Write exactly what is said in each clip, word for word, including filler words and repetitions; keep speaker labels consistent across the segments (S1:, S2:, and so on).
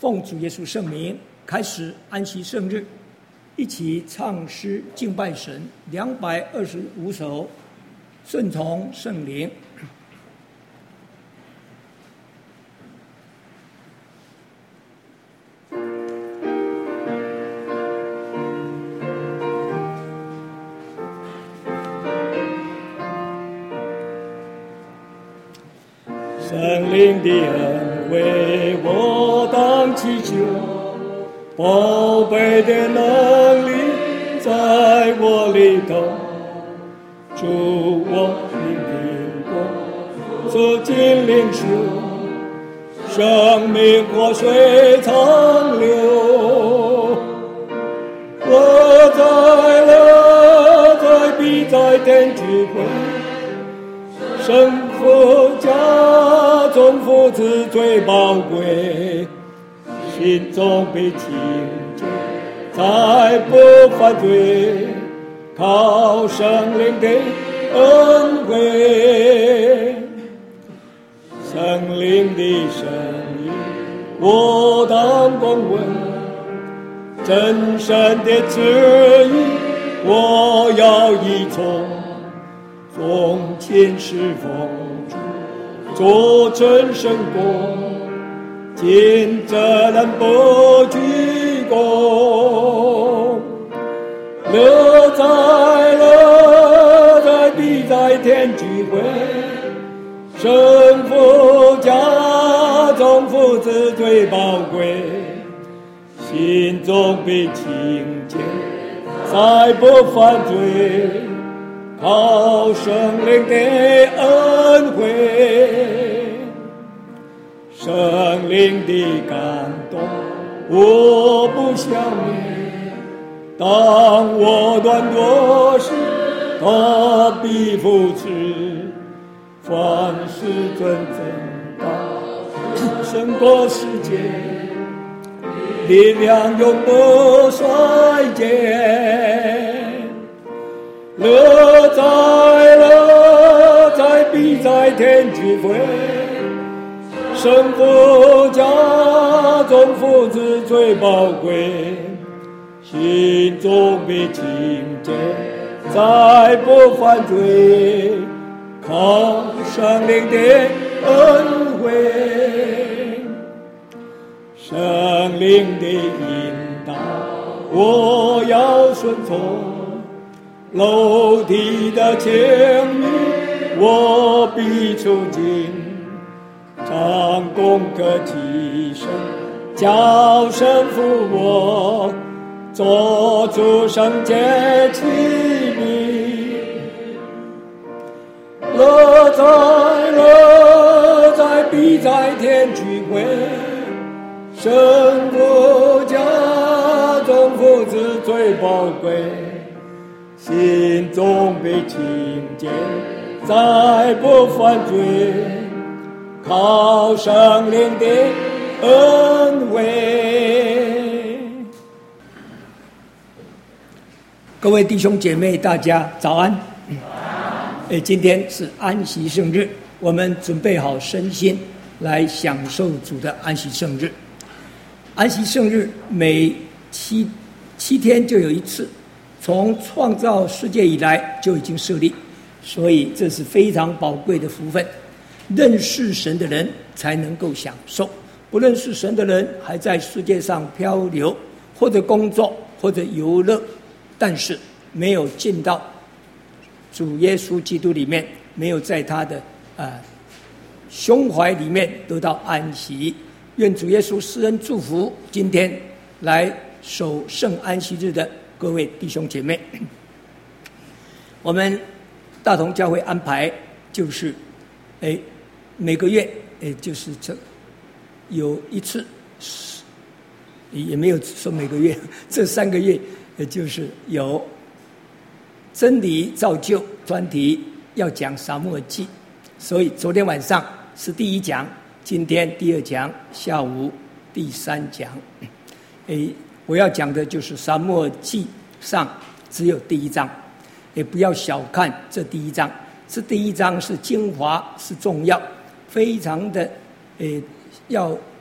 S1: 奉主耶稣圣名开始安息圣日，一起唱诗敬拜神两百二十五首，顺从圣灵。
S2: 圣灵的恩惠，我当祈求，宝贝的能力在我里头，主我灵的国，走进灵修，生命活水长流。我在乐在必在天聚会，生父家中父子最宝贵，心中被清洁，再不犯罪，靠圣灵的恩惠。圣灵的声音我当公问，真神的旨意我要依从，奉献侍奉主，做真神国，尽责任不居功。乐在乐在必在天聚会，圣父家中父子最宝贵，心中被清洁，再不犯罪，靠圣灵的恩惠。圣灵的感动我不消灭，当我软弱时他必扶持，凡事尊正道，胜过世界，力量永不衰减。乐在乐在必在天聚会，圣父家中父子最宝贵，心中被清洁，再不犯罪，靠圣灵的恩惠。圣灵的引导我要顺从，肉体的情欲我必出尽，常攻克己身，叫神服我，做主圣洁器皿。乐在乐在必在天聚会，圣父家中父子最宝贵，心中被清洁，再不犯罪，靠圣灵的恩惠。
S1: 各位弟兄姐妹，大家早安。诶，今天是安息圣日，我们准备好身心来享受主的安息圣日。安息圣日每七七天就有一次，从创造世界以来就已经设立，所以这是非常宝贵的福分。认识神的人才能够享受，不认识神的人还在世界上漂流，或者工作，或者游乐，但是没有进到主耶稣基督里面，没有在他的呃胸怀里面得到安息。愿主耶稣施恩祝福今天来守圣安息日的各位弟兄姐妹。我们大同教会安排就是哎每个月哎就是这有一次，也没有说每个月，这三个月也就是有真理造就专题要讲撒母耳记，所以昨天晚上是第一讲，今天第二讲，下午第三讲。诶，我要讲的就是撒母耳记上只有第一章，也不要小看这第一章，这第一章是精华，是重要，非常的诶要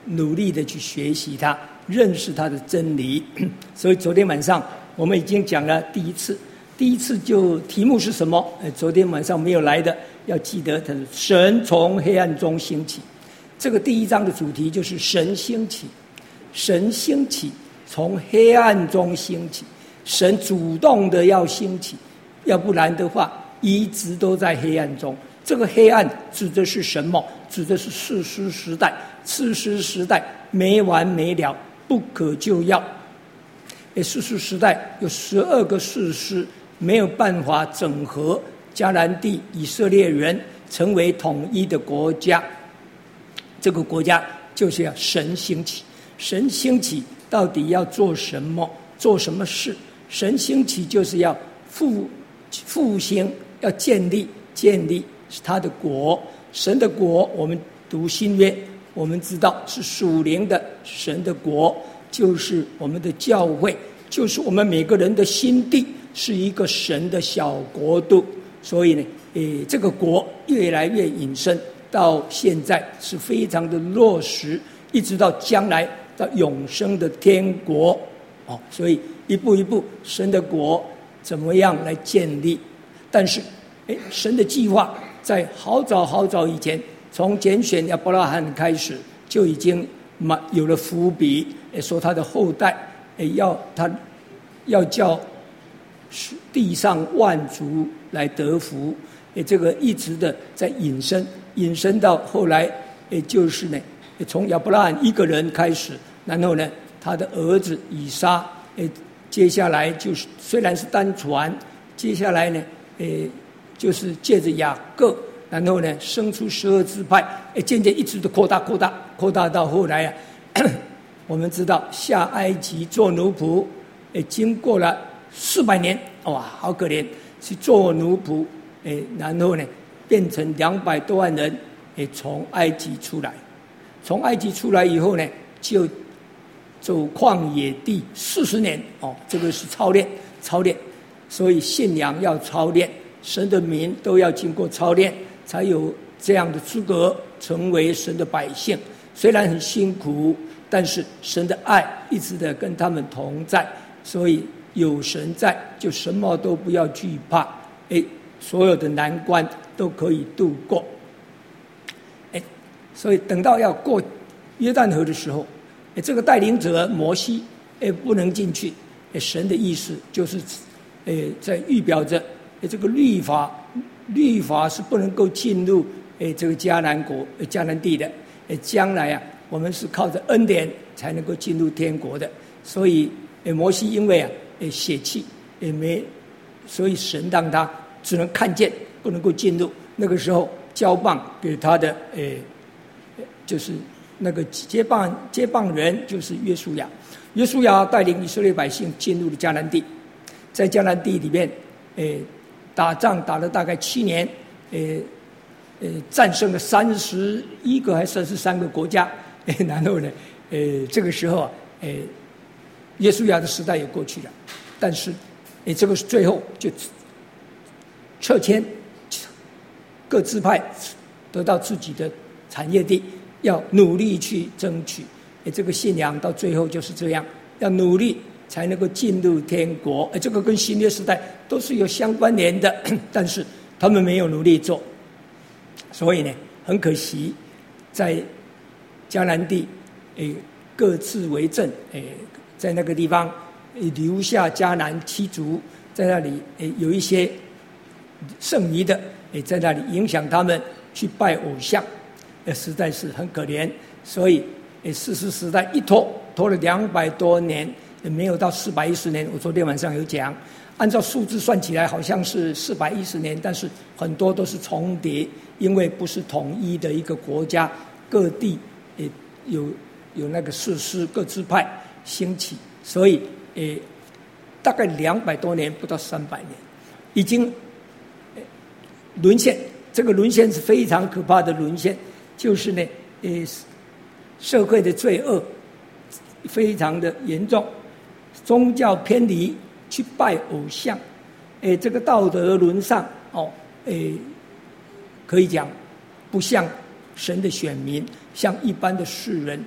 S1: 努力的去学习它，认识它的真理。所以昨天晚上我们已经讲了第一次，第一次就题目是什么？呃，昨天晚上没有来的要记得，它是神从黑暗中兴起。这个第一章的主题就是神兴起，神兴起，从黑暗中兴起，神主动的要兴起，要不然的话一直都在黑暗中。这个黑暗指的是什么？指的是士师时代，士师时代没完没了，不可救药。士师时代有十二个士师，没有办法整合迦南地以色列人成为统一的国家。这个国家就是要神兴起，神兴起到底要做什么？做什么事？神兴起就是要复复兴，要建立建立他的国。神的国，我们读新约，我们知道是属灵的，神的国就是我们的教会，就是我们每个人的心地，是一个神的小国度。所以呢，诶，这个国越来越引申，到现在是非常的落实，一直到将来到永生的天国。哦，所以一步一步，神的国怎么样来建立？但是，诶，神的计划在好早好早以前，从拣选亚伯拉罕开始，就已经有了伏笔，说他的后代要他要叫地上万族来得福，这个一直的在引申，引申到后来，就是呢，从亚伯拉罕一个人开始，然后呢，他的儿子以撒，接下来就是虽然是单传，接下来呢，就是借着雅各，然后呢生出十二支派，渐渐一直的扩大扩大扩大到后来啊，我们知道下埃及做奴仆，经过了四百年，哇，好可怜，去做奴仆，然后呢变成两百多万人，从埃及出来，从埃及出来以后呢，就走旷野地四十年，哦，这个是操练操练，所以信仰要操练。神的民都要经过操练，才有这样的资格成为神的百姓。虽然很辛苦，但是神的爱一直的跟他们同在，所以有神在，就什么都不要惧怕，哎，所有的难关都可以度过。哎，所以等到要过约旦河的时候，哎，这个带领者摩西，哎，不能进去。哎，神的意思就是，哎，在预表着。这个律法，律法是不能够进入诶这个迦南国、迦南地的。诶，将来啊，我们是靠着恩典才能够进入天国的。所以，诶，摩西因为啊，诶血气也没，所以神让他只能看见，不能够进入。那个时候交棒给他的，诶，就是那个接棒接棒人就是约书亚。约书亚带领以色列百姓进入了迦南地，在迦南地里面，诶。打仗打了大概七年，呃，呃，战胜了三十一个还是三十三个国家，呃，然后呢，呃，这个时候啊，呃，约书亚的时代也过去了，但是，呃，这个最后就撤迁，各支派得到自己的产业地，要努力去争取，呃，这个信仰到最后就是这样，要努力。才能够进入天国，这个跟新约时代都是有相关联的，但是他们没有努力做，所以呢，很可惜，在迦南地，诶，各自为政，诶，在那个地方留下迦南七族，在那里诶有一些剩余的，诶，在那里影响他们去拜偶像，诶，实在是很可怜，所以诶，士师时代一拖拖了两百多年。也没有到四百一十年，我昨天晚上有讲，按照数字算起来好像是四百一十年，但是很多都是重叠，因为不是统一的一个国家，各地也有有那个士师各支派兴起，所以诶，大概两百多年，不到三百年，已经沦陷。这个沦陷是非常可怕的沦陷，就是呢，诶，社会的罪恶非常的严重。宗教偏离，去拜偶像，诶，这个道德沦丧，哦，诶，可以讲不像神的选民，像一般的世人，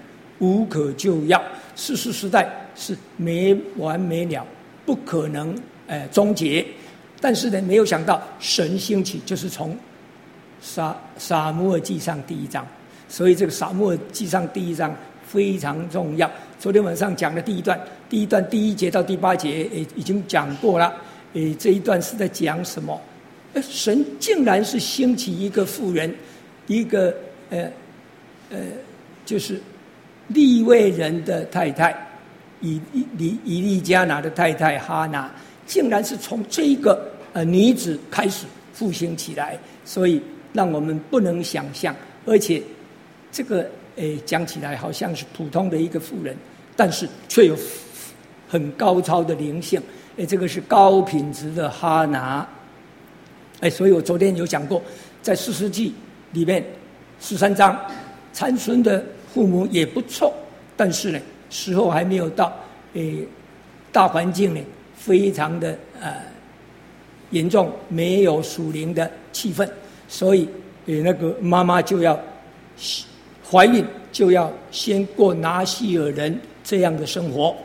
S1: 无可救药，士师时代是没完没了，不可能呃终结。但是呢，没有想到神兴起，就是从撒撒母耳记上第一章，所以这个撒母耳记上第一章非常重要。昨天晚上讲的第一段，第一段第一节到第八节诶已经讲过了。诶，这一段是在讲什么？诶，神竟然是兴起一个妇人，一个呃呃，就是利未人的太太，以以以利加拿的太太哈拿，竟然是从这一个呃女子开始复兴起来，所以让我们不能想象。而且这个诶讲起来好像是普通的一个妇人，但是却有很高超的灵性。诶，这个是高品质的哈拿。诶，所以我昨天有讲过，在士师记里面十三章，参孙的父母也不错，但是呢，时候还没有到，诶，大环境呢非常的呃严重，没有属灵的气氛，所以诶那个妈妈就要怀孕，就要先过拿细耳人这样的生活。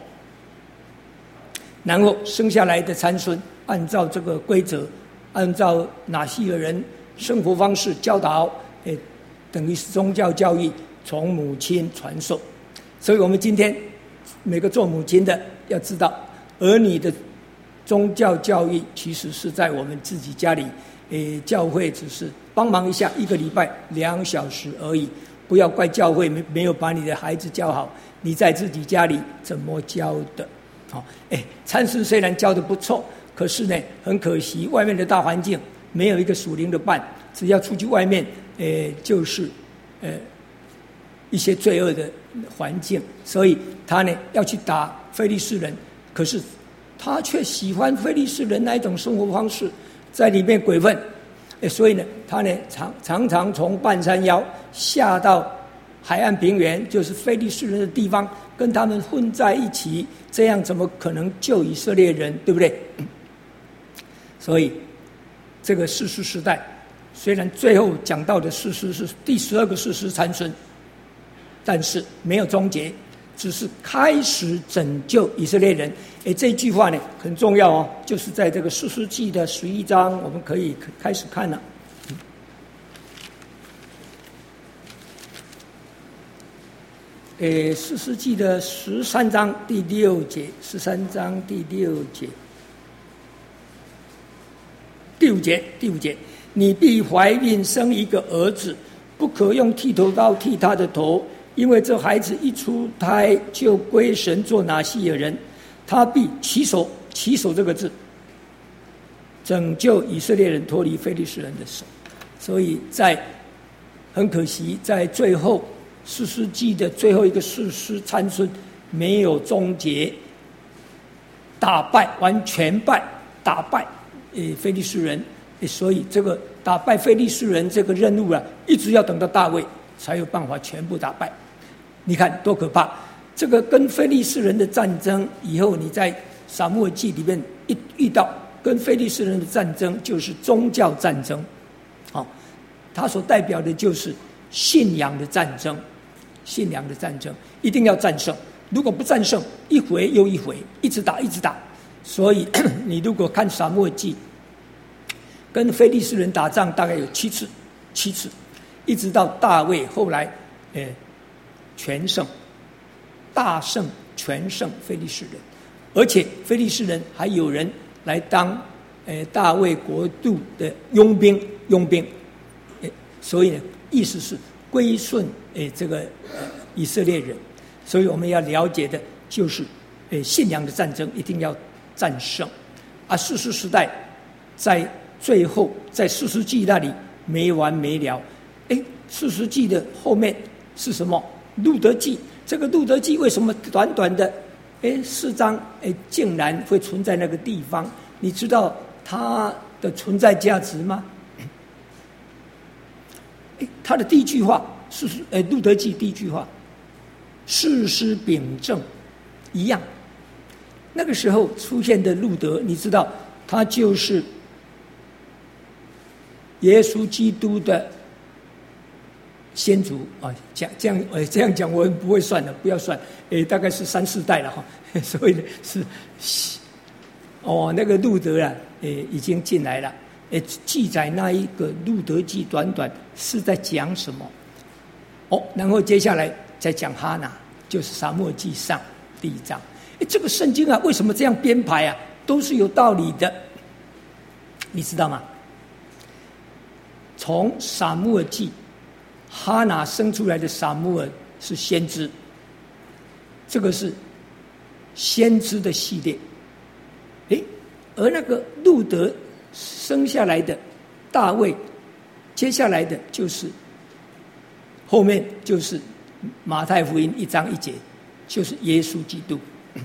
S1: 然后生下来的参孙，按照这个规则，按照拿细耳人生活方式教导，诶，等于是宗教教育从母亲传授。所以我们今天每个做母亲的要知道，儿女的宗教教育其实是在我们自己家里，诶，教会只是帮忙一下，一个礼拜两小时而已。不要怪教会没没有把你的孩子教好，你在自己家里怎么教的？好，哎，参孙虽然教得不错，可是呢，很可惜，外面的大环境没有一个属灵的伴，只要出去外面，呃，就是呃一些罪恶的环境，所以他呢要去打非利士人，可是他却喜欢非利士人那一种生活方式，在里面鬼混，哎，所以呢，他呢常常常从半山腰下到海岸平原，就是非利士人的地方，跟他们混在一起，这样怎么可能救以色列人，对不对？所以这个士师时代，虽然最后讲到的士师是第十二个士师参孙，但是没有终结，只是开始拯救以色列人。诶，这句话呢很重要哦，就是在这个士师记的十一章，我们可以开始看了。诶，士师记的十三章第六节，十三章第六节，第五节，第五节，你必怀孕生一个儿子，不可用剃头刀剃他的头，因为这孩子一出胎就归神做拿细耳人，他必起手，起手这个字，拯救以色列人脱离非利士人的手。所以在很可惜，在最后士师记的最后一个士师参孙没有终结，打败完全败，打败诶非利士人，所以这个打败非利士人这个任务啊，一直要等到大卫才有办法全部打败。你看多可怕！这个跟非利士人的战争，以后你在撒母耳记里面一遇到跟非利士人的战争，就是宗教战争，好、哦，它所代表的就是信仰的战争。信仰的战争一定要战胜，如果不战胜，一回又一回，一直打一直打。所以你如果看撒母耳记，跟非利士人打仗大概有七次，七次，一直到大卫后来，呃，全胜，大胜全胜非利士人，而且非利士人还有人来当，呃，大卫国度的佣兵，佣兵，呃，所以呢，意思是归顺诶这个呃以色列人，所以我们要了解的就是诶信仰的战争一定要战胜。啊，士师时代在最后在士师记那里没完没了。诶，士师记的后面是什么？路德记。这个路德记为什么短短的诶四章诶竟然会存在那个地方？你知道它的存在价值吗？他的第一句话是呃路德记第一句话，士师秉正一样。那个时候出现的路德，你知道他就是耶稣基督的先祖啊，讲这样呃这样讲我不会算的，不要算，诶，大概是三四代了哈，所以是哦那个路德啊，诶已经进来了，诶记载那一个路德记短短是在讲什么？哦，然后接下来再讲哈拿，就是撒母耳记上第一章。诶这个圣经啊，为什么这样编排啊？都是有道理的，你知道吗？从撒母耳记，哈拿生出来的撒母耳是先知，这个是先知的系列。诶，而那个路德生下来的大卫，接下来的就是后面就是马太福音一章一节，就是耶稣基督。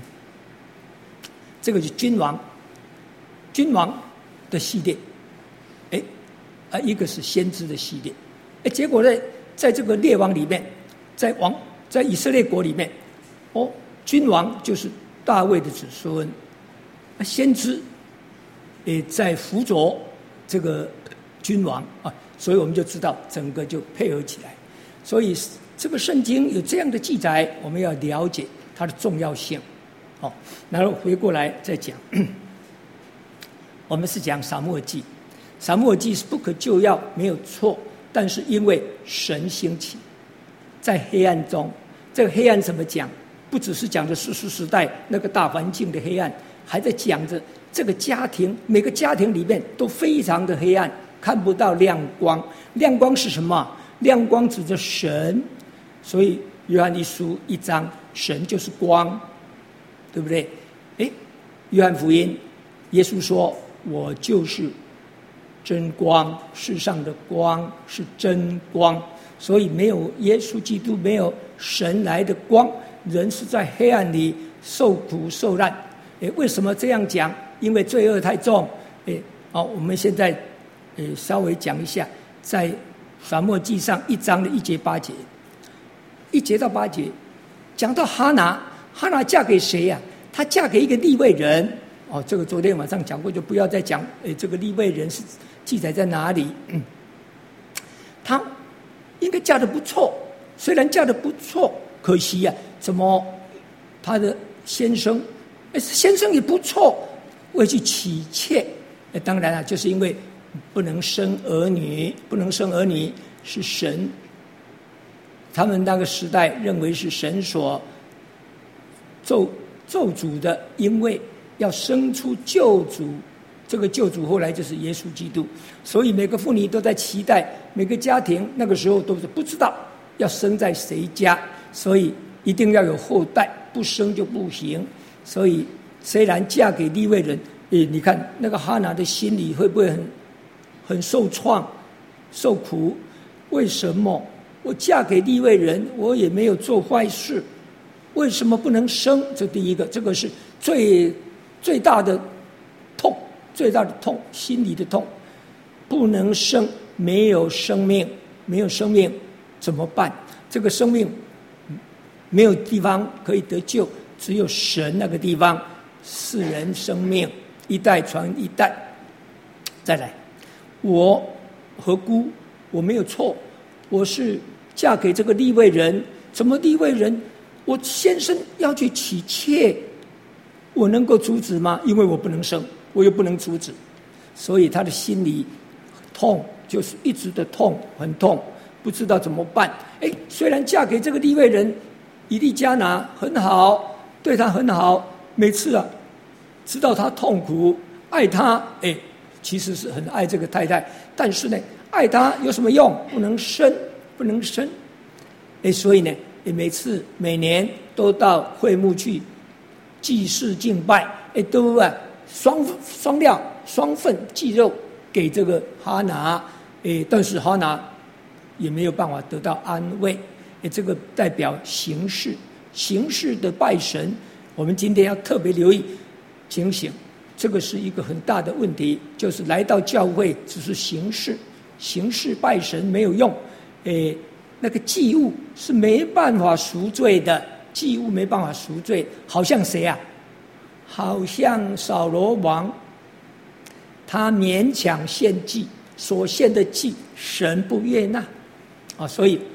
S1: 这个是君王，君王的系列。诶。啊，一个是先知的系列，哎，结果呢，在这个列王里面，在王在以色列国里面，哦，君王就是大卫的子孙，啊，先知也在辅佐这个君王啊，所以我们就知道整个就配合起来。所以这个圣经有这样的记载，我们要了解它的重要性。好，然后回过来再讲，我们是讲撒母耳记。撒母耳记是不可救药，没有错，但是因为神兴起，在黑暗中，这个黑暗怎么讲？不只是讲着士师时代那个大环境的黑暗，还在讲着这个家庭，每个家庭里面都非常的黑暗，看不到亮光。亮光是什么？亮光指着神，所以约翰一书一章，神就是光，对不对？诶，约翰福音，耶稣说：“我就是真光，世上的光是真光，所以没有耶稣基督，没有神来的光，人是在黑暗里受苦受难。”诶，为什么这样讲？因为罪恶太重。诶，好，我们现在诶稍微讲一下，在撒母耳记上一章的一节八节，一节到八节，讲到哈拿，哈拿嫁给谁呀、啊？她嫁给一个利未人。哦，这个昨天晚上讲过，就不要再讲。诶，这个利未人是记载在哪里？嗯，她应该嫁得不错，虽然嫁得不错，可惜呀、啊，怎么她的先生，先生也不错，会去娶妾。当然了、啊，就是因为不能生儿女，不能生儿女是神，他们那个时代认为是神所咒咒诅的，因为要生出救主，这个救主后来就是耶稣基督，所以每个妇女都在期待，每个家庭那个时候都是不知道要生在谁家，所以一定要有后代，不生就不行。所以虽然嫁给利未人，诶，你看那个哈拿的心里会不会很很受创、受苦？为什么我嫁给利未人，我也没有做坏事，为什么不能生？这第一个，这个是最最大的痛，最大的痛，心里的痛，不能生，没有生命，没有生命怎么办？这个生命没有地方可以得救，只有神那个地方，世人生命一代传一代。再来，我何辜？我没有错，我是嫁给这个利未人，怎么利未人？我先生要去娶妾，我能够阻止吗？因为我不能生，我又不能阻止，所以他的心里痛，就是一直的痛，很痛，不知道怎么办。哎，虽然嫁给这个利未人以利加拿很好，对他很好，每次啊知道他痛苦，爱他，哎，其实是很爱这个太太，但是呢，爱他有什么用？不能生，不能生。哎，所以呢，也每次每年都到会幕去祭祀敬拜，哎，都啊双双料双份祭肉给这个哈拿，哎，但是哈拿也没有办法得到安慰，哎，这个代表形式，形式的拜神，我们今天要特别留意警醒，这个是一个很大的问题，就是来到教会只是形式，形式拜神没有用，哎，那个祭物是没办法赎罪的。祭物没办法赎罪，好像谁啊？好像扫罗王，他勉强献祭，所献的祭神不悦纳啊，所以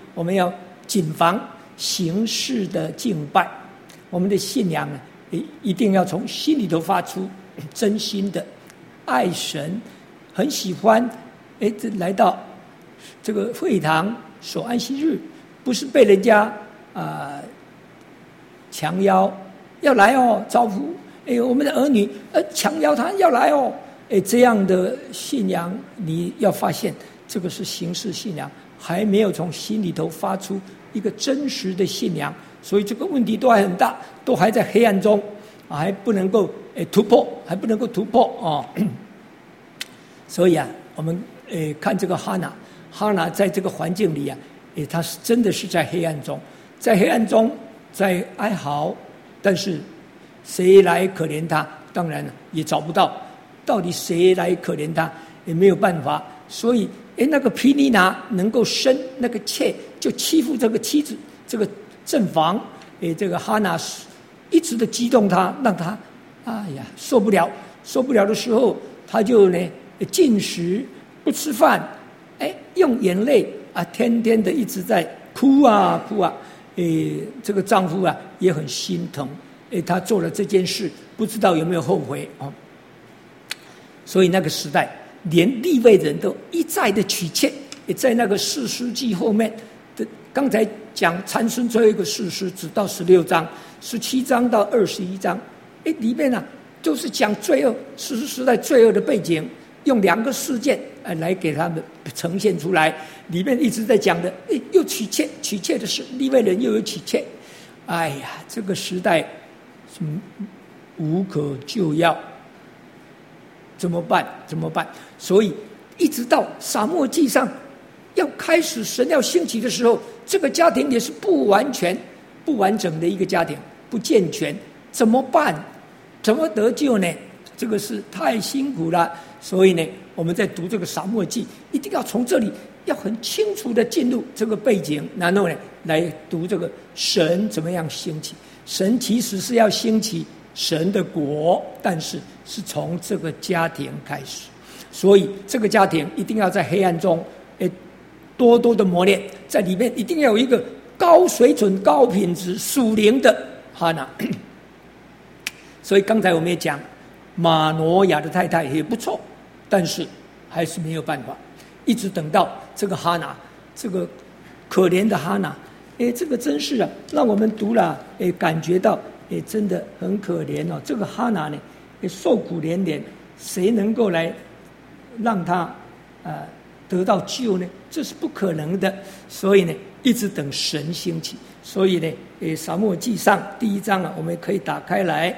S1: 我们要谨防形式的敬拜，我们的信仰呢，一定要从心里头发出，真心的爱神，很喜欢，哎，来到这个会堂守安息日，不是被人家啊、呃、强邀要来哦，招呼，哎，我们的儿女呃强邀他要来哦，哎，这样的信仰你要发现，这个是形式信仰，还没有从心里头发出一个真实的信仰，所以这个问题都还很大，都还在黑暗中，还不能够诶突破，还不能够突破哦。所以啊，我们诶看这个哈拿，哈拿在这个环境里啊，诶，他是真的是在黑暗中，在黑暗中在哀嚎，但是谁来可怜他？当然了，也找不到，到底谁来可怜他？也没有办法，所以诶，那个毗尼拿能够生那个妾，就欺负这个妻子，这个正房，诶，这个哈拿一直的激动他，让他，哎呀，受不了，受不了的时候，他就呢禁食不吃饭，哎，用眼泪啊，天天的一直在哭啊哭啊，诶，这个丈夫啊也很心疼，诶，他做了这件事，不知道有没有后悔哦。所以那个时代，连利未人都一再的娶妾，也在那个士师记后面的，刚才讲参孙最后一个士师，只到十六章。十七章到二十一章，哎，里面啊都是讲罪恶，史诗时代罪恶的背景，用两个事件呃来给他们呈现出来。里面一直在讲的，哎，又娶妾，娶妾的是利未人又有娶妾，哎呀，这个时代是无可救药，怎么办？怎么办？所以一直到撒母耳记上要开始神要兴起的时候，这个家庭也是不完全、不完整的一个家庭。不健全，怎么办？怎么得救呢？这个是太辛苦了。所以呢，我们在读这个撒母耳记，一定要从这里要很清楚的进入这个背景，然后呢，来读这个神怎么样兴起。神其实是要兴起神的国，但是是从这个家庭开始。所以这个家庭一定要在黑暗中，诶，多多的磨练，在里面一定要有一个高水准、高品质、属灵的哈拿。所以刚才我们也讲，马挪亚的太太也不错，但是还是没有办法，一直等到这个哈拿，这个可怜的哈拿，哎，这个真是啊，让我们读了，哎，感觉到，哎，真的很可怜哦。这个哈拿呢，也受苦连连，谁能够来让他呃得到救呢？这是不可能的。所以呢，一直等神兴起。所以呢，诶，撒母耳记上第一章啊，我们可以打开来，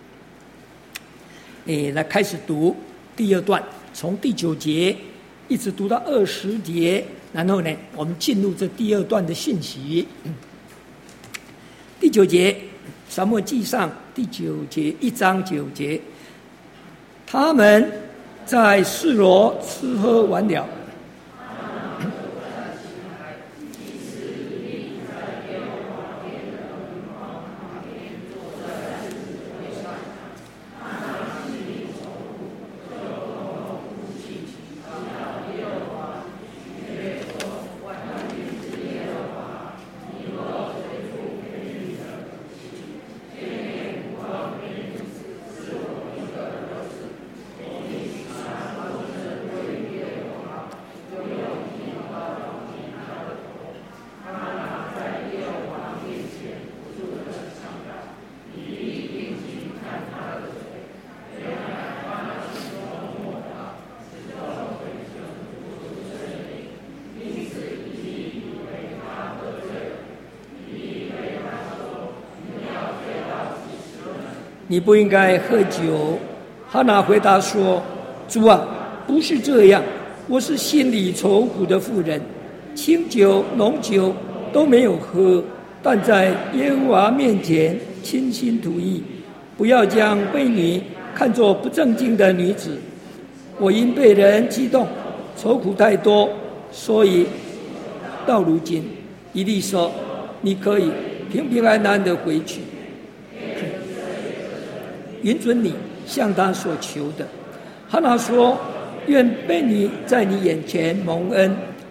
S1: 诶，来开始读第二段，从第九节一直读到二十节，然后呢，我们进入这第二段的信息。第九节，撒母耳记上第九节，一章九节，他们在示罗吃喝完了。你不应该喝酒。哈拿回答说：主啊，不是这样，我是心里愁苦的妇人，清酒浓酒都没有喝，但在耶和华面前倾心吐意，不要将婢女看作不正经的女子。我因被人激动，愁苦太多，所以到如今，以利说，你可以平平安安的回去，允准你向他所求的。哈拿说：愿婢女在你眼前蒙恩，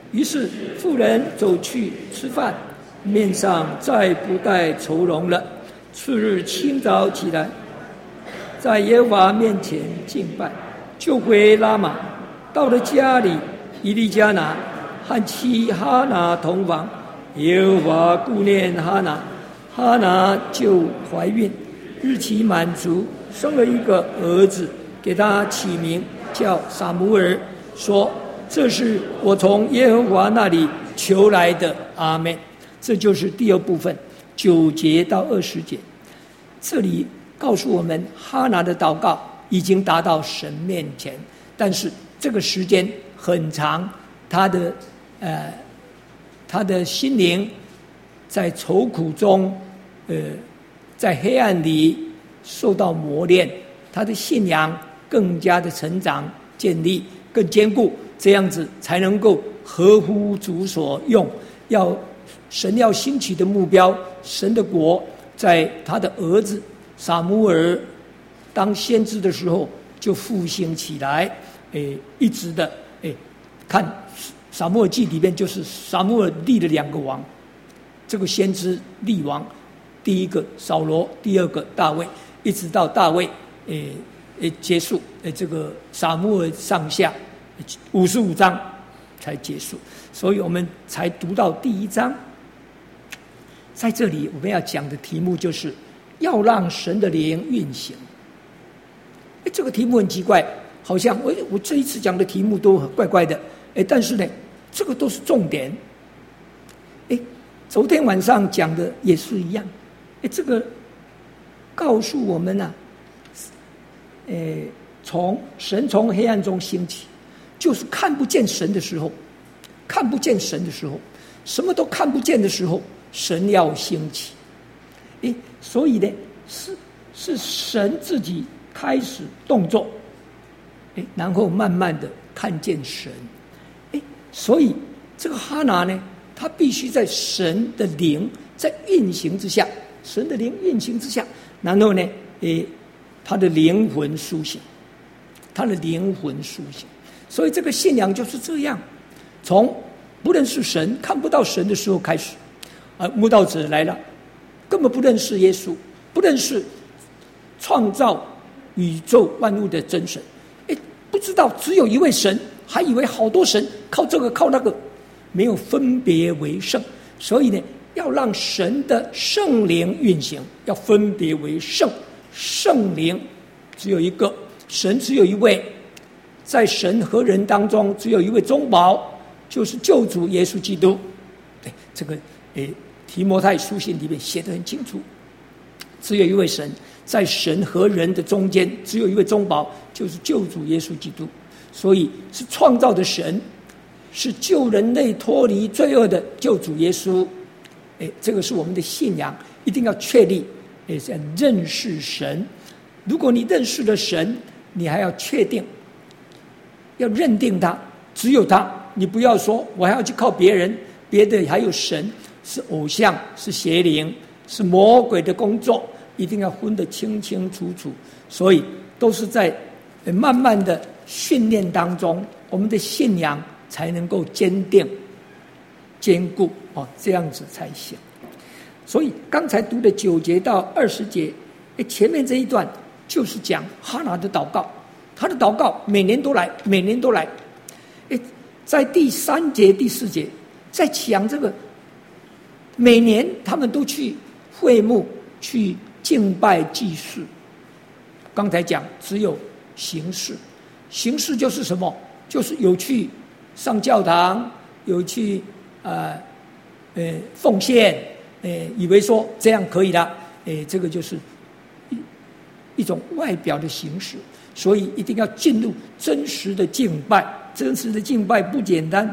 S1: 于是妇人走去吃饭，面上再不带愁容了。次日清早起来，在耶和华面前敬拜，就回拉玛。到了家里，以利加拿和妻哈拿同房，耶和华顾念哈拿，哈拿就怀孕，日期满足，生了一个儿子，给他起名叫撒母耳，说：这是我从耶和华那里求来的。阿们。这就是第二部分，九节到二十节。这里告诉我们，哈拿的祷告已经达到神面前，但是这个时间很长，他的呃，他的心灵在愁苦中，呃，在黑暗里受到磨练，他的信仰更加的成长、建立、更坚固，这样子才能够合乎主所用。要神要兴起的目标，神的国在他的儿子撒母耳当先知的时候就复兴起来，诶，一直的诶，看撒母耳记里面就是撒母耳立了两个王，这个先知立王，第一个扫罗，第二个大卫，一直到大卫诶诶结束，诶这个撒母耳上下五十五章才结束，所以我们才读到第一章。在这里我们要讲的题目就是要让神的灵运行。哎，这个题目很奇怪，好像我我这一次讲的题目都很怪怪的，哎，但是呢，这个都是重点。哎，昨天晚上讲的也是一样，哎，这个告诉我们啊，哎，从神从黑暗中兴起，就是看不见神的时候，看不见神的时候，什么都看不见的时候，神要兴起。诶，所以呢，是是神自己开始动作，诶，然后慢慢的看见神。诶，所以这个哈拿呢，他必须在神的灵在运行之下，神的灵运行之下，然后呢，诶，他的灵魂苏醒，他的灵魂苏醒。所以这个信仰就是这样，从不认识神、看不到神的时候开始，啊，慕道者来了，根本不认识耶稣，不认识创造宇宙万物的真神，哎，不知道只有一位神，还以为好多神，靠这个靠那个，没有分别为圣。所以呢，要让神的圣灵运行，要分别为圣。圣灵只有一个，神只有一位，在神和人当中只有一位中保，就是救主耶稣基督。对，这个诶。提摩太书信里面写得很清楚，只有一位神，在神和人的中间只有一位中保，就是救主耶稣基督。所以是创造的神，是救人类脱离罪恶的救主耶稣。诶，这个是我们的信仰，一定要确立，也是要认识神。如果你认识了神，你还要确定，要认定他，只有他，你不要说我还要去靠别人，别的还有神，是偶像，是邪灵，是魔鬼的工作，一定要分得清清楚楚。所以都是在慢慢的训练当中，我们的信仰才能够坚定坚固，哦，这样子才行。所以刚才读的九节到二十节，前面这一段就是讲哈拿的祷告，他的祷告每年都来，每年都来。在第三节第四节在讲这个每年他们都去会幕去敬拜祭祀。刚才讲只有形式，形式就是什么？就是有去上教堂，有去呃呃奉献，呃以为说这样可以了，呃这个就是一一种外表的形式。所以一定要进入真实的敬拜，真实的敬拜不简单。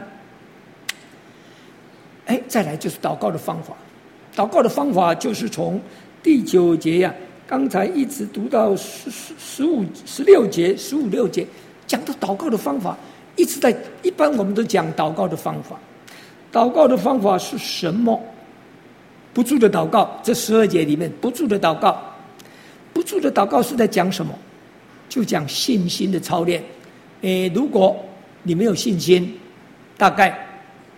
S1: 哎，再来就是祷告的方法。祷告的方法就是从第九节呀、啊，刚才一直读到十十五、十六节、十五六节，讲到祷告的方法，一直在一般我们都讲祷告的方法。祷告的方法是什么？不住的祷告，这十二节里面不住的祷告，不住的祷告是在讲什么？就讲信心的操练。诶，如果你没有信心，大概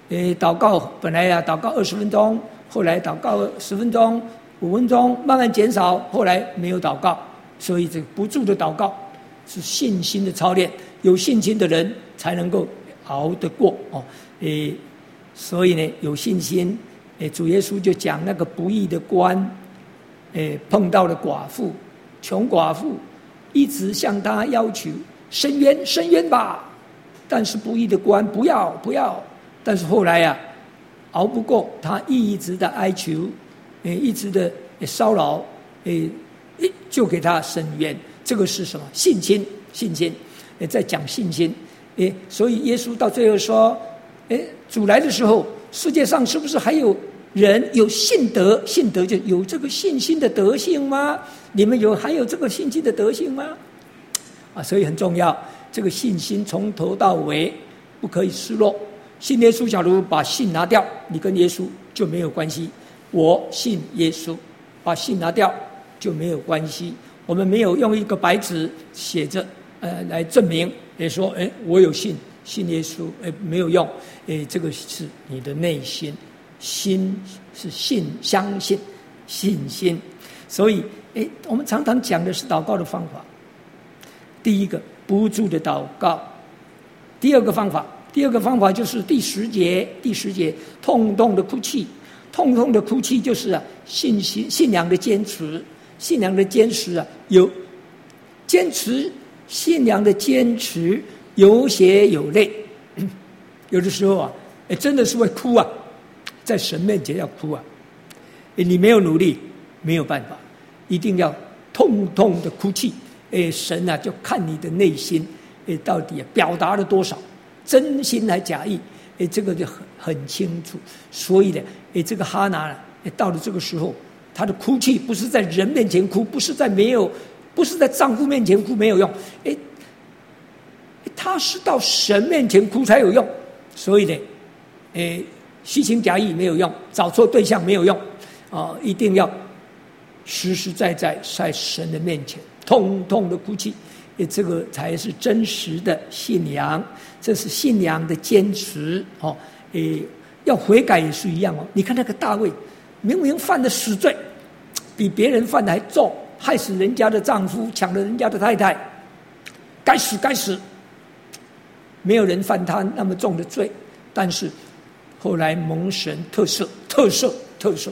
S1: 诶，祷告本来呀、啊，祷告二十分钟，后来祷告十分钟、五分钟，慢慢减少，后来没有祷告，所以这个不住的祷告是信心的操练，有信心的人才能够熬得过哦。诶，所以呢，有信心，诶，主耶稣就讲那个不义的官，诶，碰到了寡妇，穷寡妇，一直向他要求伸冤，伸冤吧。但是不义的官不要不要，但是后来啊，熬不过，他一直的哀求，诶，一直的骚扰，诶，就给他伸冤。这个是什么？信心，信心，诶，在讲信心，诶，所以耶稣到最后说，诶，主来的时候，世界上是不是还有人有信德？信德就有这个信心的德性吗？你们有还有这个信心的德性吗？啊，所以很重要。这个信心从头到尾不可以失落。信耶稣，假如把信拿掉，你跟耶稣就没有关系。我信耶稣，把信拿掉就没有关系。我们没有用一个白纸写着，呃，来证明，也说，哎，我有信，信耶稣，哎，没有用，哎，这个是你的内心，心是信，相信，信心。所以，哎，我们常常讲的是祷告的方法。第一个，不住的祷告；第二个方法，第二个方法就是第十节，第十节，痛痛的哭泣，痛痛的哭泣就是啊，信心、信仰的坚持，信仰的坚持啊，有坚持信仰的坚持，有血有泪。有的时候啊，哎，真的是会哭啊，在神面前要哭啊，哎，你没有努力，没有办法，一定要痛痛的哭泣。诶，神啊，就看你的内心，诶，到底、啊、表达了多少，真心还假意，诶，这个就很很清楚。所以呢，诶，这个哈拿，诶，到了这个时候，她的哭泣不是在人面前哭，不是在没有，不是在丈夫面前哭没有用，诶，她是到神面前哭才有用。所以呢，诶，虚情假意没有用，找错对象没有用，啊、呃，一定要实实在在在神的面前。痛痛的哭泣，这个才是真实的信仰，这是信仰的坚持哦。诶，要悔改也是一样哦。你看那个大卫，明明犯的死罪，比别人犯的还重，害死人家的丈夫，抢了人家的太太，该死该死。没有人犯他那么重的罪，但是后来蒙神特赦，特赦，特赦。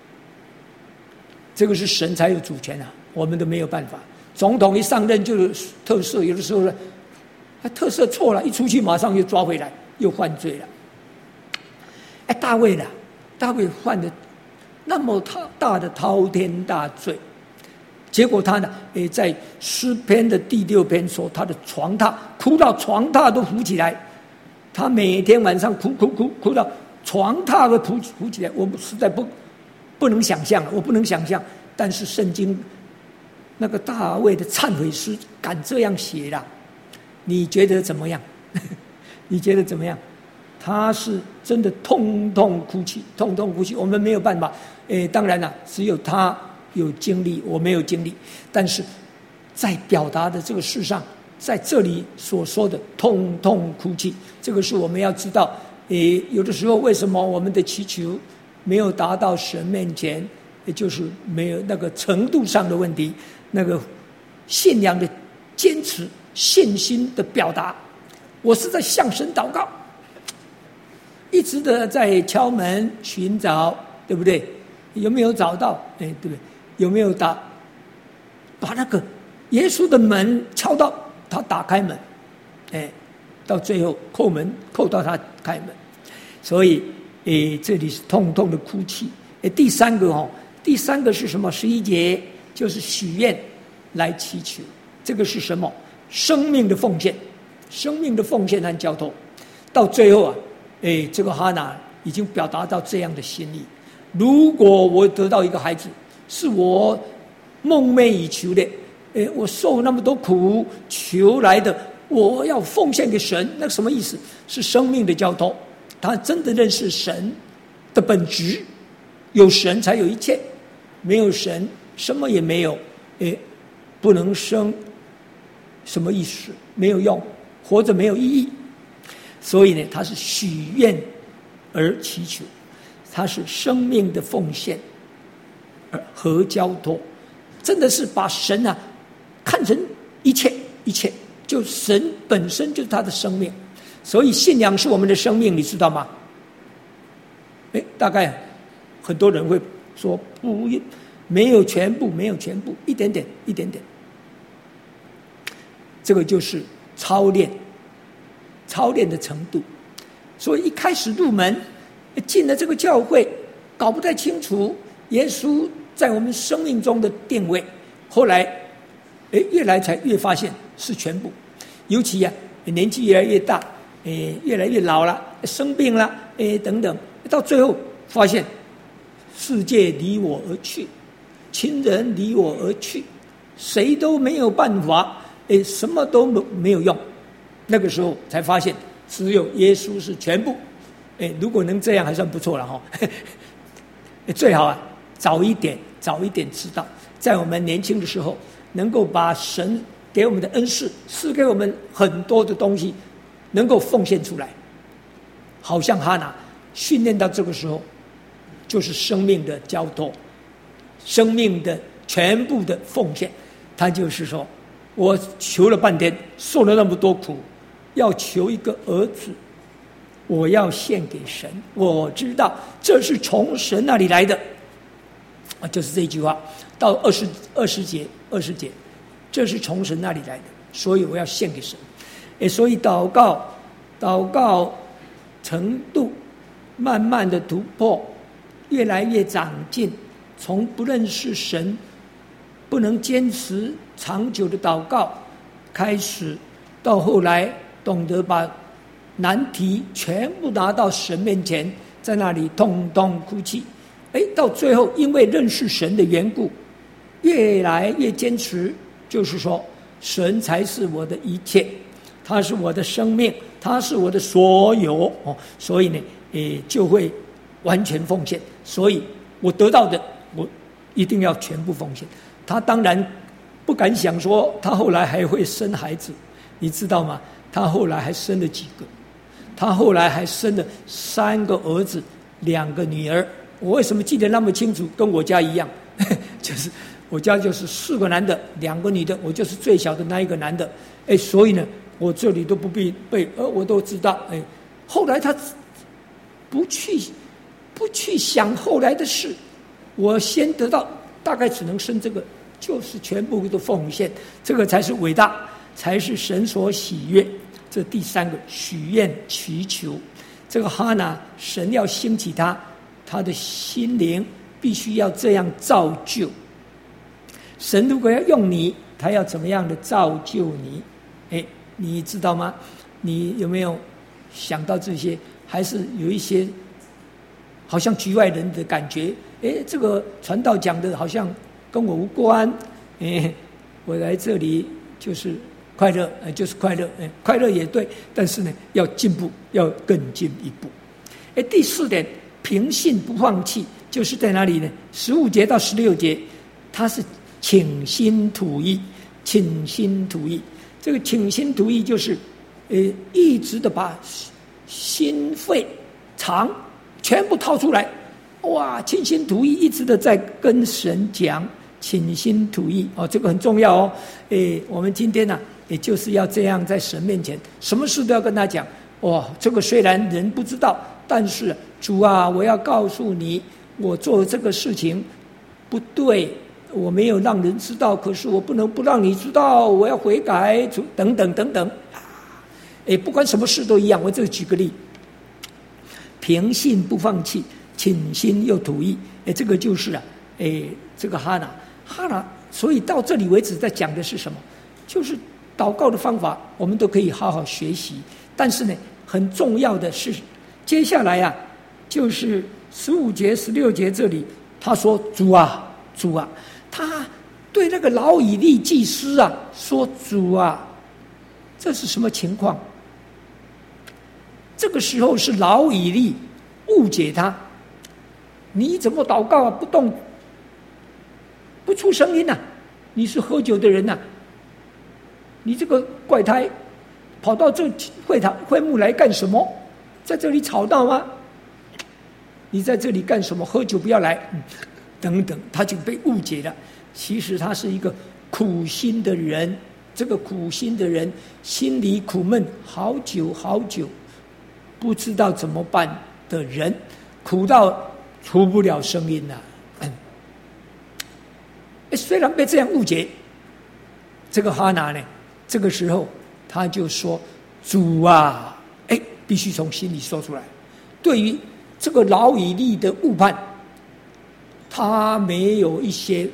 S1: 这个是神才有主权啊，我们都没有办法。总统一上任就特赦，有的时候呢，他特赦错了，一出去马上又抓回来，又犯罪了。哎，大卫呢？大卫犯的那么大的滔天大罪，结果他呢？诶，在诗篇的第六篇说，他的床榻哭到床榻都浮起来，他每天晚上哭哭哭哭到床榻都浮浮起来，我实在不不能想象，我不能想象。但是圣经。那个大卫的忏悔诗敢这样写啦，你觉得怎么样？你觉得怎么样？他是真的痛痛哭泣，痛痛哭泣。我们没有办法，诶，当然了，只有他有经历，我没有经历。但是在表达的这个事上，在这里所说的痛痛哭泣，这个是我们要知道。诶，有的时候为什么我们的祈求没有达到神面前，也就是没有那个程度上的问题。那个信仰的坚持，信心的表达，我是在向神祷告，一直的在敲门寻找，对不对？有没有找到？哎，对不对？有没有打把那个耶稣的门敲到，他打开门，哎，到最后叩门叩到他开门，所以，哎，这里是痛痛的哭泣。哎，第三个哦，第三个是什么？十一节。就是许愿来祈求，这个是什么？生命的奉献，生命的奉献和交托。到最后啊，哎，这个哈拿已经表达到这样的心意：如果我得到一个孩子，是我梦寐以求的，哎，我受那么多苦求来的，我要奉献给神。那什么意思？是生命的交托。他真的认识神的本质，有神才有一切，没有神。什么也没有，诶，不能生，什么意思？没有用，活着没有意义。所以呢，他是许愿而祈求，它是生命的奉献和交托，真的是把神啊看成一切一切，就神本身就是他的生命，所以信仰是我们的生命，你知道吗？诶，大概很多人会说不，没有全部，没有全部，一点点，一点点。这个就是操练，操练的程度。所以一开始入门，进了这个教会，搞不太清楚耶稣在我们生命中的定位。后来，诶，越来才越发现是全部。尤其啊，年纪越来越大，诶，越来越老了，生病了，诶，等等，到最后发现，世界离我而去，亲人离我而去，谁都没有办法。诶，什么都没有用，那个时候才发现只有耶稣是全部。诶，如果能这样还算不错了哈。最好啊，早一点早一点知道，在我们年轻的时候，能够把神给我们的恩赐赐给我们很多的东西，能够奉献出来。好像哈拿训练到这个时候，就是生命的交托，生命的全部的奉献。他就是说，我求了半天，受了那么多苦，要求一个儿子，我要献给神。我知道这是从神那里来的，啊，就是这句话。到二十二十节，二十节，这是从神那里来的，所以我要献给神。诶，所以祷告，祷告程度慢慢的突破，越来越长进，从不认识神，不能坚持长久的祷告开始，到后来懂得把难题全部拿到神面前，在那里痛痛哭泣。哎，到最后因为认识神的缘故，越来越坚持，就是说神才是我的一切，他是我的生命，他是我的所有哦，所以呢，诶，就会完全奉献。所以我得到的，我一定要全部奉献。他当然不敢想说他后来还会生孩子，你知道吗？他后来还生了几个？他后来还生了三个儿子，两个女儿。我为什么记得那么清楚？跟我家一样，就是我家就是四个男的，两个女的，我就是最小的那一个男的。哎，所以呢，我这里都不必背，呃，我都知道。哎，后来他不去不去想后来的事，我先得到，大概只能生这个。就是全部的奉献，这个才是伟大，才是神所喜悦。这第三个许愿祈求，这个哈拿，神要兴起他，他的心灵必须要这样造就。神如果要用你，他要怎么样的造就你？哎，你知道吗？你有没有想到这些？还是有一些好像局外人的感觉？哎，这个传道讲的好像跟我无关，哎，我来这里就是快乐，哎，就是快乐，哎，快乐也对，但是呢，要进步，要更进一步。哎，第四点，凭信不放弃，就是在哪里呢？十五节到十六节，它是倾心吐意，倾心吐意。这个倾心吐意就是，呃，一直的把心肺肠全部掏出来，哇，倾心吐意，一直的在跟神讲。倾心吐意哦，这个很重要哦。诶，我们今天呢、啊，也就是要这样在神面前，什么事都要跟他讲。哇，这个虽然人不知道，但是主啊，我要告诉你，我做这个事情不对，我没有让人知道，可是我不能不让你知道，我要悔改，等等等等。诶，不管什么事都一样。我这举个例，凭信不放弃，倾心又吐意。诶，这个就是啊，诶，这个哈拿。哈拿，所以到这里为止，在讲的是什么？就是祷告的方法，我们都可以好好学习。但是呢，很重要的是，接下来啊，就是十五节、十六节这里，他说：“主啊，主啊！”他对那个老以利祭司啊说：“主啊，这是什么情况？”这个时候是老以利误解他，你怎么祷告啊？不动。不出声音啊，你是喝酒的人呐、啊，你这个怪胎跑到这会堂会幕来干什么？在这里吵闹吗？ 你在这里干什么？喝酒不要来，嗯、等等，他就被误解了。其实他是一个苦心的人，这个苦心的人心里苦闷好久好久，不知道怎么办的人，苦到出不了声音了。嗯、虽然被这样误解，这个哈拿呢，这个时候他就说：“主啊，哎，必须从心里说出来。”对于这个老以利的误判，他没有一些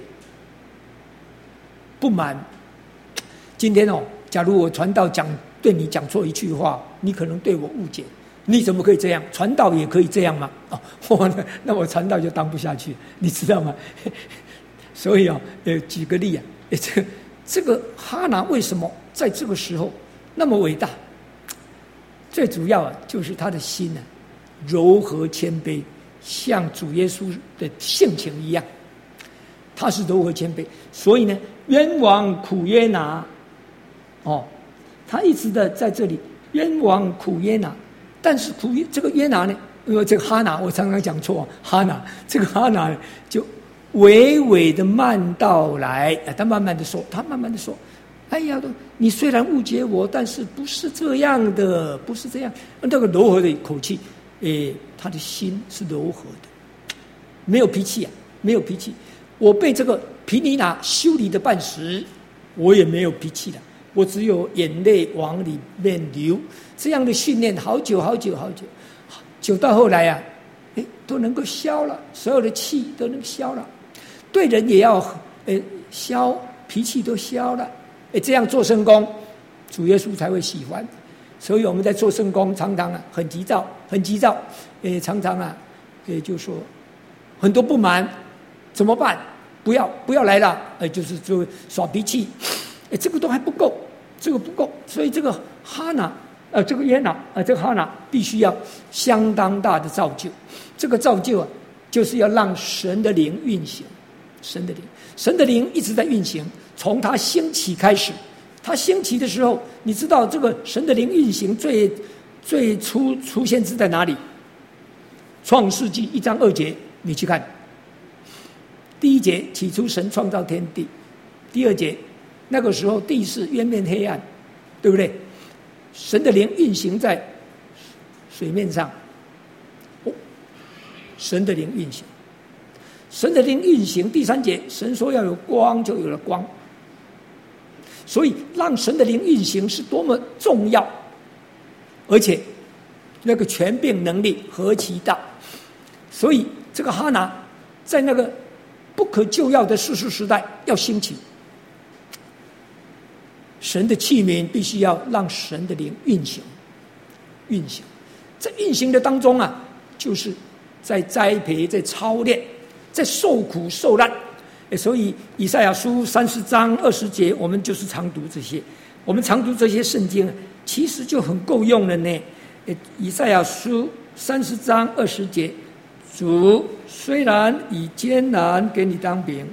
S1: 不满。今天哦，假如我传道讲对你讲错一句话，你可能对我误解，你怎么可以这样？传道也可以这样吗？哦，我那那我传道就当不下去，你知道吗？所以啊、哦，呃，举个例啊，这个这个哈拿为什么在这个时候那么伟大？最主要啊，就是他的心呢、啊，柔和谦卑，像主耶稣的性情一样。他是柔和谦卑，所以呢，冤枉苦约拿，哦，他一直的在这里冤枉苦约拿，但是苦这个约拿呢，因为这个哈拿，我常常讲错，哈拿这个哈拿就娓娓的慢道来，他慢慢的说，他慢慢的说，哎呀，你虽然误解我，但是不是这样的，不是这样，那个柔和的口气，诶，他的心是柔和的，没有脾气啊，没有脾气。我被这个毗尼拿修理的半死，我也没有脾气了，我只有眼泪往里面流。这样的训练好久好久好久，久到后来啊，哎，都能够消了，所有的气都能消了。对人也要呃消，脾气都消了。哎，这样做圣工，主耶稣才会喜欢。所以我们在做圣工，常常啊很急躁，很急躁，诶，常常啊，也就说很多不满，怎么办？不要不要来了，哎，就是就耍脾气，哎，这个都还不够，这个不够，所以这个哈拿，呃，这个约拿，呃，这个哈拿必须要相当大的造就。这个造就啊，就是要让神的灵运行，神的灵，神的灵一直在运行，从他兴起开始。他兴起的时候，你知道这个神的灵运行最最初出现是在哪里？创世纪一章二节，你去看。第一节，起初神创造天地。第二节，那个时候地是渊面黑暗，对不对？神的灵运行在水面上。哦，神的灵运行，神的灵运行。第三节，神说要有光，就有了光。所以，让神的灵运行是多么重要，而且那个权柄能力何其大。所以，这个哈拿在那个不可救药的世俗时代要兴起，神的器皿必须要让神的灵运行，运行。在运行的当中啊，就是在栽培，在操练，在受苦受难。所以以赛亚书三十章二十节，我们就是常读这些，我们常读这些圣经，其实就很够用了呢。以赛亚书三十章二十节，主虽然以艰难给你当饼，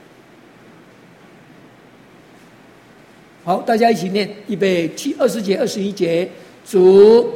S1: 好，大家一起念，预备起，二十节二十一节，主。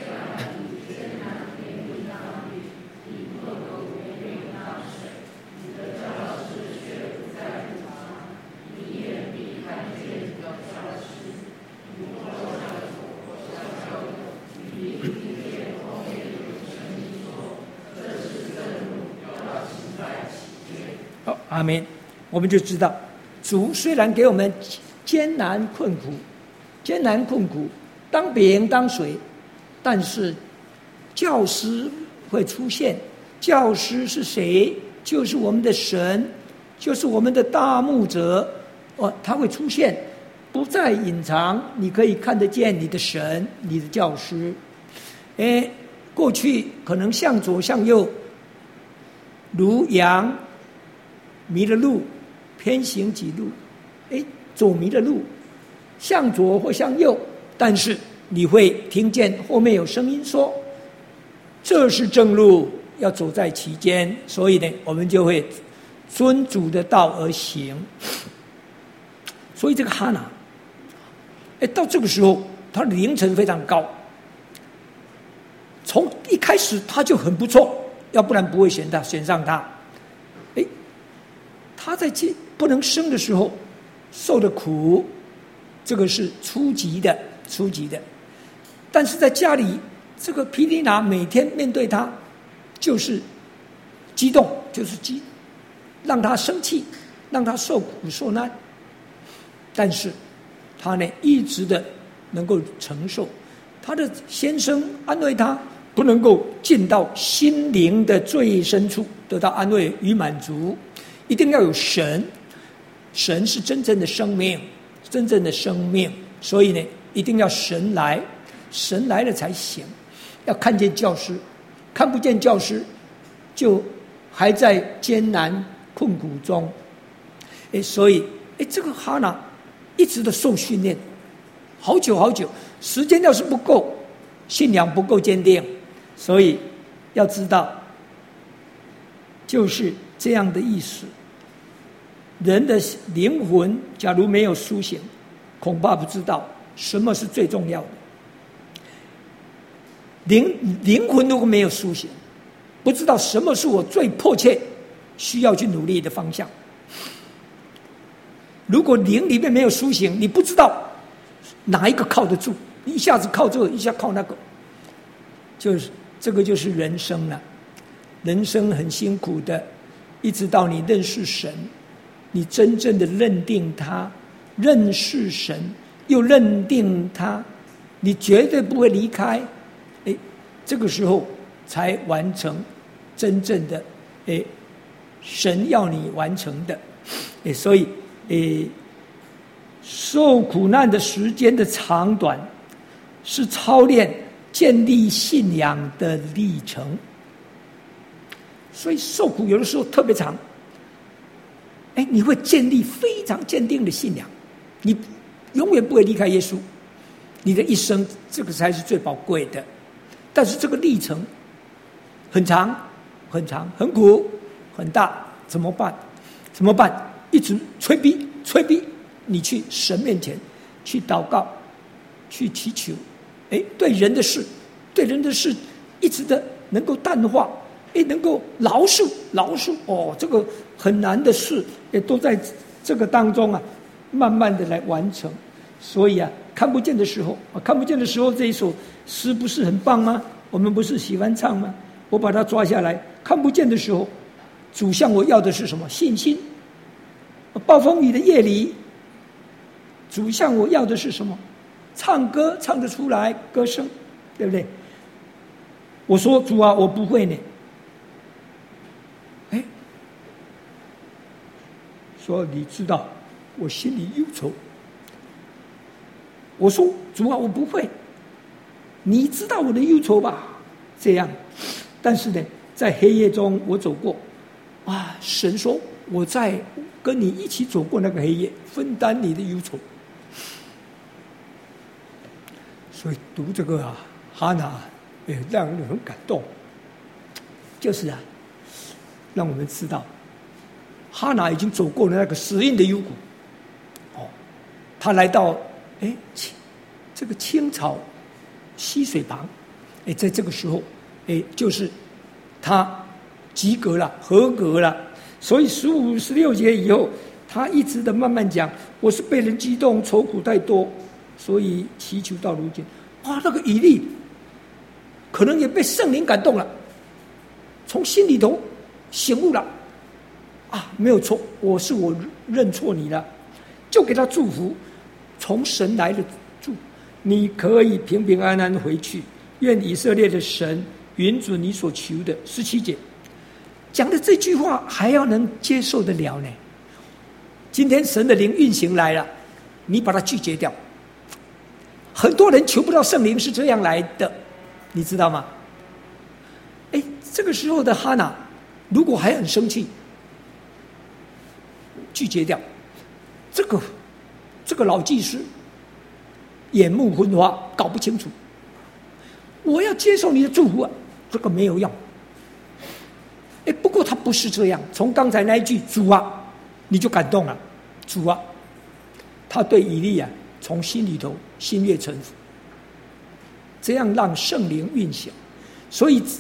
S1: 阿们，我们就知道，主虽然给我们艰难困苦，艰难困苦，当饼当水，但是教师会出现。教师是谁？就是我们的神，就是我们的大牧者。哦，他会出现，不再隐藏，你可以看得见你的神，你的教师。哎，过去可能向左向右，如羊迷了路，偏行己路，哎，走迷了路，向左或向右，但是你会听见后面有声音说：“这是正路，要走在其间。”所以呢，我们就会遵主的道而行。所以这个哈拿，哎，到这个时候，他的灵程非常高。从一开始他就很不错， 要不然不会选他选上他。哎，他在不能生的时候受的苦，这个是初级的，初级的。但是在家里，这个毗尼拿每天面对他，就是激动，就是激，让他生气，让他受苦受难。但是他呢，一直的能够承受。他的先生安慰他，不能够进到心灵的最深处得到安慰与满足，一定要有神。神是真正的生命，真正的生命，所以呢，一定要神来，神来了才行。要看见教师，看不见教师，就还在艰难困苦中。哎，所以哎，这个哈拿一直的受训练，好久好久，时间要是不够，信仰不够坚定，所以要知道，就是这样的意思。人的灵魂假如没有苏醒，恐怕不知道什么是最重要的。灵灵魂如果没有苏醒，不知道什么是我最迫切需要去努力的方向。如果灵里面没有苏醒，你不知道哪一个靠得住，你一下子靠这个，一下靠那个，就是这个就是人生了。人生很辛苦的，一直到你认识神，你真正的认定他，认识神又认定他，你绝对不会离开。哎，这个时候才完成真正的哎神要你完成的。哎，所以哎，受苦难的时间的长短，是操练建立信仰的历程。所以受苦有的时候特别长，哎，你会建立非常坚定的信仰，你永远不会离开耶稣，你的一生这个才是最宝贵的。但是这个历程很长很长，很苦很大，怎么办？怎么办？一直催逼催逼你去神面前去祷告，去祈求。哎，对人的事对人的事一直的能够淡化，哎，能够饶恕饶恕哦，这个很难的事也都在这个当中啊慢慢的来完成。所以啊，看不见的时候啊，看不见的时候这一首诗不是很棒吗？我们不是喜欢唱吗？我把它抓下来。看不见的时候，主向我要的是什么？信心。暴风雨的夜里，主向我要的是什么？唱歌唱得出来，歌声，对不对？我说主啊，我不会呢。哎，说你知道我心里忧愁。我说主啊，我不会，你知道我的忧愁吧？这样，但是呢，在黑夜中我走过，啊，神说我在跟你一起走过那个黑夜，分担你的忧愁。所以读这个啊，哈拿也让人很感动，就是啊，让我们知道，哈拿已经走过了那个死荫的幽谷，哦，他来到哎这个青草溪水旁，哎，在这个时候，哎，就是他及格了，合格了。所以十五、十六节以后，他一直的慢慢讲，我是被人激动，愁苦太多，所以祈求到如今。哇，那个以利可能也被圣灵感动了，从心里头醒悟了，啊，没有错，我是我认错你了，就给他祝福，从神来的祝，你可以平平安安回去，愿以色列的神允准你所求的。十七节讲的这句话还要能接受得了呢？今天神的灵运行来了，你把它拒绝掉。很多人求不到圣灵是这样来的，你知道吗？哎，这个时候的哈拿如果还很生气，拒绝掉，这个这个老祭司眼目昏花，搞不清楚。我要接受你的祝福啊，这个没有用。哎，不过他不是这样，从刚才那一句主啊，你就感动了，主啊，他对以利亚从心里头心悦诚服，这样让圣灵运行。所以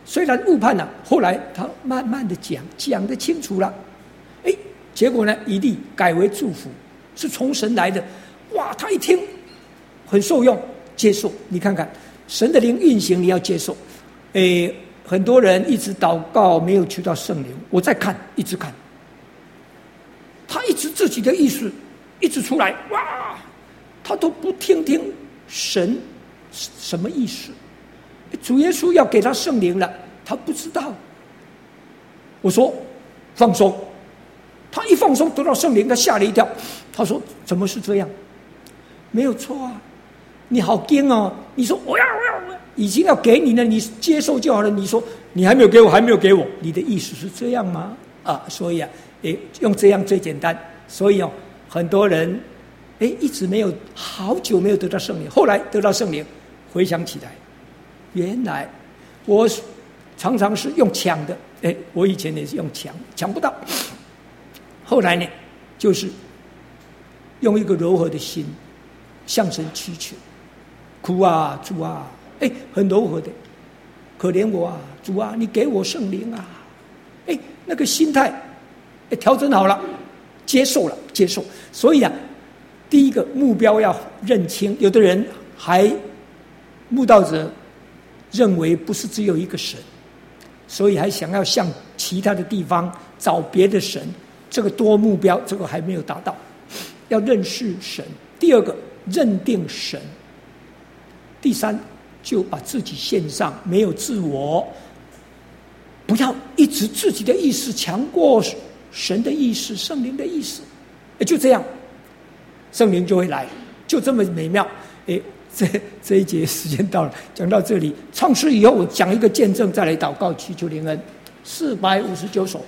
S1: 虽然误判了，后来他慢慢的讲，讲得清楚了，哎，结果呢，以利改为祝福，是从神来的，哇，他一听很受用，接受。你看看神的灵运行，你要接受。哎，很多人一直祷告没有求到圣灵，我在看，一直看，他一直自己的意思一直出来，哇，他都不听听神什么意思。主耶稣要给他圣灵了，他不知道。我说放松，他一放松得到圣灵，他吓了一跳。他说怎么是这样？没有错啊，你好惊哦！你说我要我要我要，已经要给你了，你接受就好了。你说你还没有给我，还没有给我，你的意思是这样吗？啊，所以啊，诶，用这样最简单。所以哦，很多人诶一直没有，好久没有得到圣灵，后来得到圣灵，回想起来。原来我常常是用抢的，哎，我以前也是用抢，抢不到。后来呢，就是用一个柔和的心向神祈求，哭啊，主啊，哎，很柔和的，可怜我啊，主啊，你给我圣灵啊，哎，那个心态，哎，调整好了，接受了，接受。所以啊，第一个目标要认清，有的人还慕道者。认为不是只有一个神，所以还想要向其他的地方找别的神，这个多目标，这个还没有达到。要认识神，第二个认定神，第三就把自己献上，没有自我，不要一直自己的意识强过神的意识、圣灵的意识，就这样，圣灵就会来，就这么美妙。诶这这一节时间到了，讲到这里，创世以后我讲一个见证，再来祷告祈求灵恩。四百五十九首，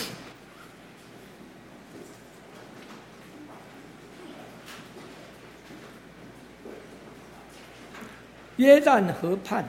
S1: 约旦河畔，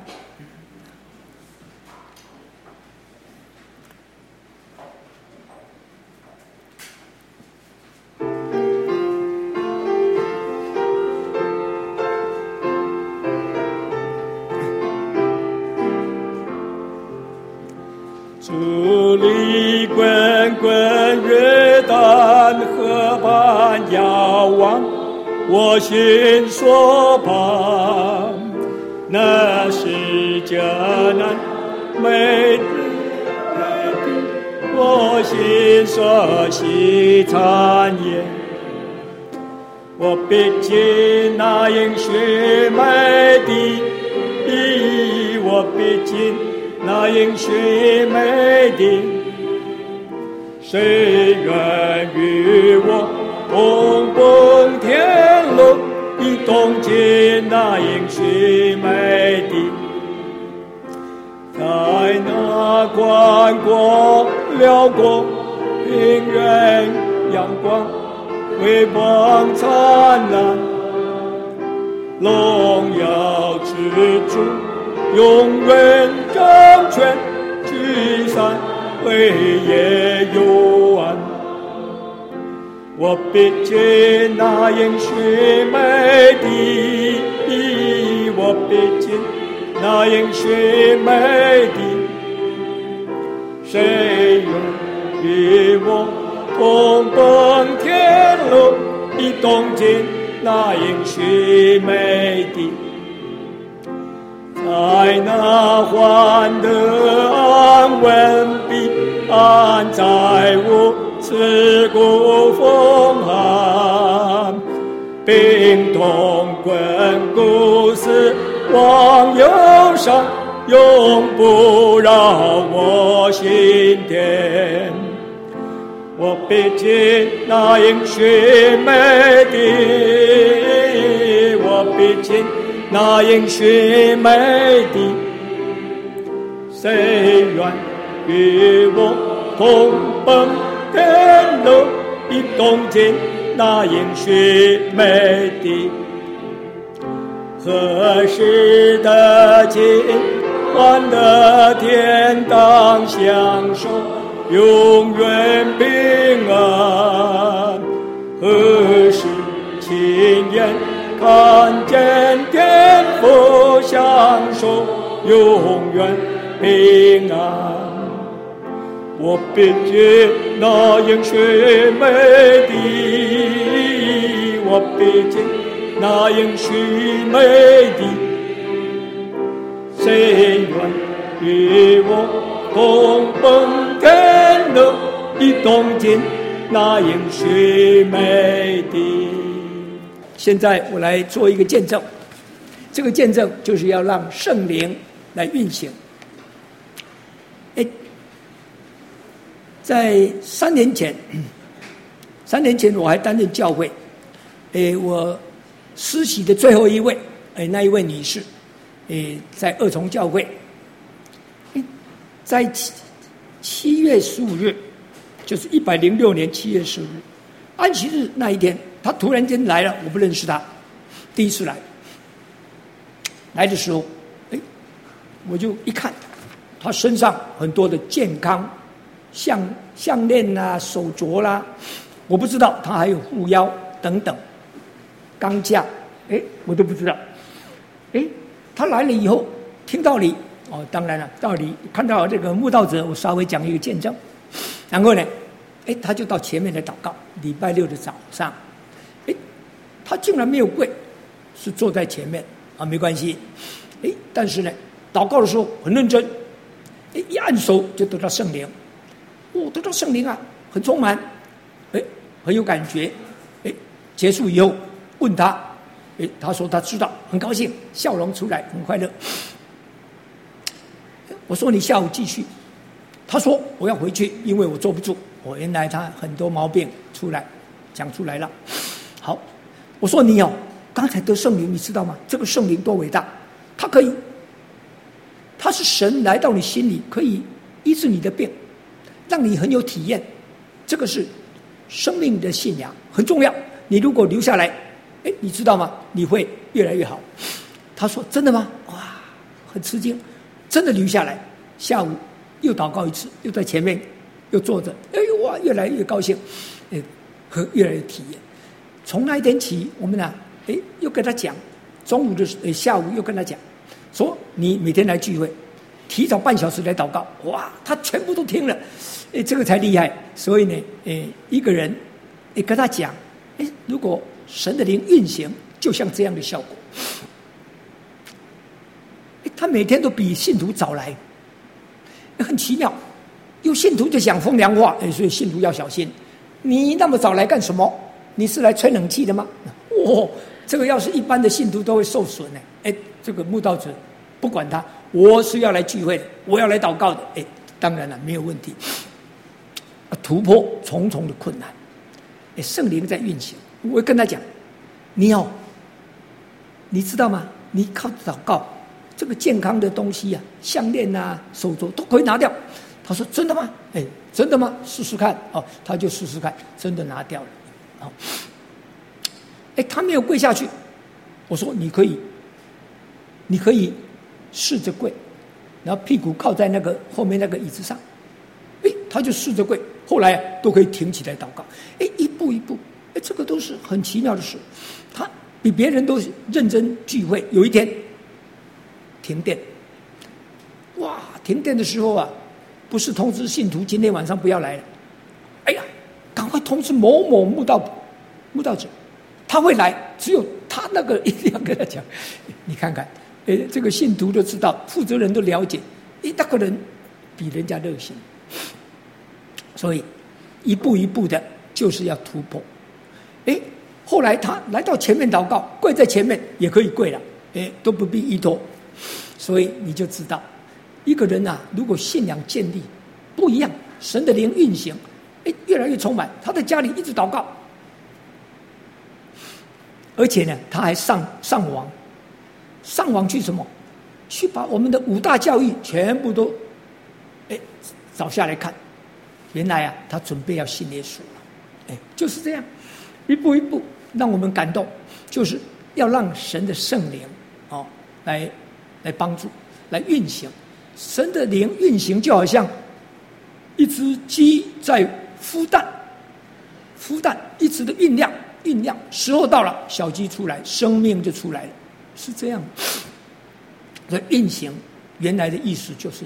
S2: 主力滚滚约旦河畔遥望，我心所盼，那是迦南美地，我心所喜产业。我必进那应许美地，我必进那应许美地，谁愿与我同奔天路，一同进那应许美地？在那宽阔辽国，平原阳光辉煌灿烂，荣耀之主永远掌权，聚散辉夜幽暗。我必进那应许美地，我必进那应许美地，谁愿与我同奔天路，一同进那应许美地？在那欢乐安稳彼岸，在无刺骨风寒，病痛滚骨死亡忧伤，永不扰我心田。我必进那应许美地，我必进那应许美地，谁愿与我同奔天路，一同进那应许美地？何时得尽欢乐天堂享受永远平安？何时亲眼看见天父享受永远平安。我并见那应许美地，我并见那应许美地，谁愿与我同奔天路，一同进那应许美地。
S1: 现在我来做一个见证，这个见证就是要让圣灵来运行。哎，在三年前，三年前我还担任教会，哎，我施洗的最后一位，哎，那一位女士，哎，在二重教会，哎，在七七月十五日，就是一百零六年七月十五日，安息日那一天，她突然间来了，我不认识她，第一次来，来的时候，哎，我就一看，她身上很多的健康项项链啦、手镯啦，我不知道她还有护腰等等，钢架，哎，我都不知道。哎，她来了以后，听道理，哦，当然了，道理看到这个慕道者，我稍微讲一个见证，然后呢，哎，她就到前面来祷告。礼拜六的早上，哎，她竟然没有跪，是坐在前面啊，没关系。哎，但是呢，祷告的时候很认真，哎，一按手就得到圣灵。哦，得到圣灵啊，很充满，哎，很有感觉，哎，结束以后问他，哎，他说他知道，很高兴，笑容出来，很快乐。我说你下午继续，他说我要回去，因为我坐不住。我原来他很多毛病出来，讲出来了。好，我说你哦，刚才得圣灵，你知道吗？这个圣灵多伟大，他可以，他是神来到你心里，可以医治你的病。让你很有体验，这个是生命的信仰，很重要。你如果留下来，哎，你知道吗？你会越来越好。他说：“真的吗？”哇，很吃惊，真的留下来。下午又祷告一次，又在前面又坐着，哎呦哇，越来越高兴，哎，和越来越体验。从那一天起，我们呢，哎，又跟他讲，中午的呃下午又跟他讲，说你每天来聚会。提早半小时来祷告，哇，他全部都听了，哎，这个才厉害。所以呢，哎，一个人，哎，跟他讲，哎，如果神的灵运行，就像这样的效果。哎，他每天都比信徒早来，很奇妙。有信徒就讲风凉话，哎，所以信徒要小心。你那么早来干什么？你是来吹冷气的吗？哦，这个要是一般的信徒都会受损呢。哎，这个慕道者不管他。我是要来聚会的，我要来祷告的，哎，当然了，没有问题。突破重重的困难，哎，圣灵在运行。我跟他讲，你要，你知道吗？你靠祷告，这个健康的东西啊，项链啊、手镯都可以拿掉。他说：“真的吗？哎，真的吗？试试看。”哦，他就试试看，真的拿掉了。哦，哎，他没有跪下去。我说：“你可以，你可以。”试着跪，然后屁股靠在那个后面那个椅子上，哎，他就试着跪，后来都可以挺起来祷告，哎，一步一步，哎，这个都是很奇妙的事。他比别人都认真聚会。有一天停电，哇，停电的时候啊，不是通知信徒今天晚上不要来了，哎呀，赶快通知某某慕道慕道者，他会来，只有他那个一定要跟他讲，你看看。哎，这个信徒都知道，负责人都了解，哎，那个人比人家热心，所以一步一步的，就是要突破。哎，后来他来到前面祷告，跪在前面也可以跪了，哎，都不必依托。所以你就知道，一个人啊，如果信仰建立不一样，神的灵运行，哎，越来越充满。他在家里一直祷告，而且呢，他还上上网。上网去什么？去把我们的五大教义全部都，哎，找下来看。原来啊，他准备要信耶稣了，哎，就是这样，一步一步让我们感动，就是要让神的圣灵哦来来帮助，来运行。神的灵运行就好像一只鸡在孵蛋，孵蛋一直的酝酿酝酿，时候到了，小鸡出来，生命就出来了。是这样，所以运行原来的意思就是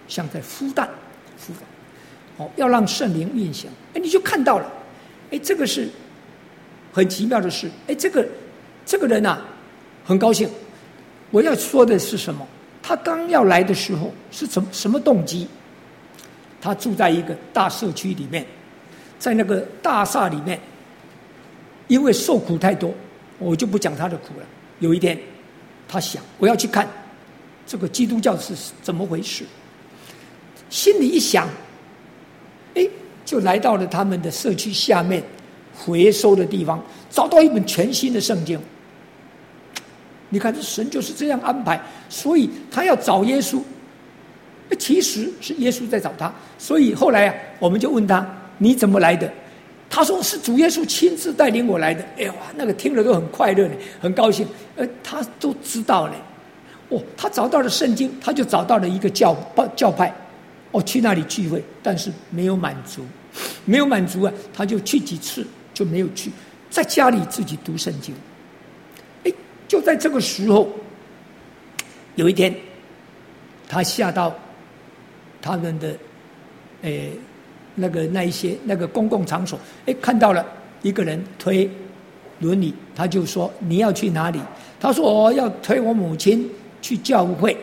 S1: 像在孵蛋，孵蛋，哦，要让圣灵运行。哎，你就看到了，哎，这个是很奇妙的事。哎，这个这个人啊，很高兴。我要说的是什么？他刚要来的时候是什么什么动机？他住在一个大社区里面，在那个大厦里面，因为受苦太多，我就不讲他的苦了。有一天，他想我要去看这个基督教是怎么回事，心里一想，哎，就来到了他们的社区下面回收的地方，找到一本全新的圣经。你看，这神就是这样安排，所以他要找耶稣，其实是耶稣在找他。所以后来啊，我们就问他你怎么来的？他说是主耶稣亲自带领我来的。哎哇，那个听了都很快乐呢，很高兴。呃，他都知道了。哦，他找到了圣经，他就找到了一个教教派。哦，去那里聚会，但是没有满足，没有满足啊，他就去几次就没有去，在家里自己读圣经。哎，就在这个时候，有一天，他下到他们的，诶。那个那一些那个公共场所，哎，看到了一个人推轮椅，他就说你要去哪里？他说我要推我母亲去教会。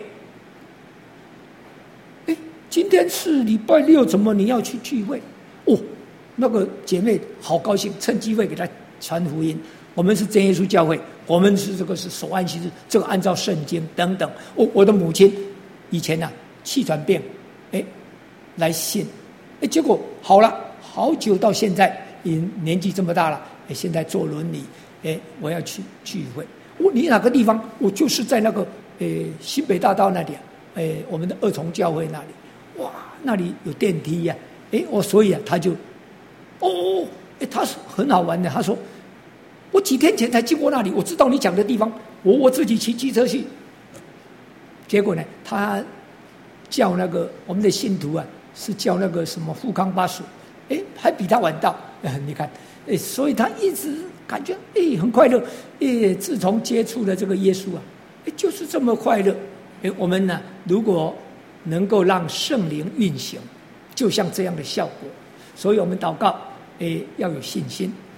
S1: 哎，今天是礼拜六，怎么你要去聚会？哦，那个姐妹好高兴，趁机会给他传福音。我们是真耶稣教会，我们是这个是守安息日，这个按照圣经等等。哦，我的母亲以前啊气喘病，哎，来信。哎，结果好了，好久到现在，年纪这么大了，哎，现在坐轮椅，哎，我要去聚会。我你哪个地方？我就是在那个，诶，新北大道那里啊，诶，我们的二重教会那里，哇，那里有电梯呀、啊，哎，我所以啊，他就，哦，哎，他是很好玩的。他说，我几天前才经过那里，我知道你讲的地方，我我自己骑机车去。结果呢，他叫那个我们的信徒啊。是叫那个什么富康巴士，哎，还比他晚到。你看，哎，所以他一直感觉哎很快乐。哎，自从接触了这个耶稣啊，哎，就是这么快乐。哎，我们呢，如果能够让圣灵运行，就像这样的效果。所以我们祷告，哎，要有信心。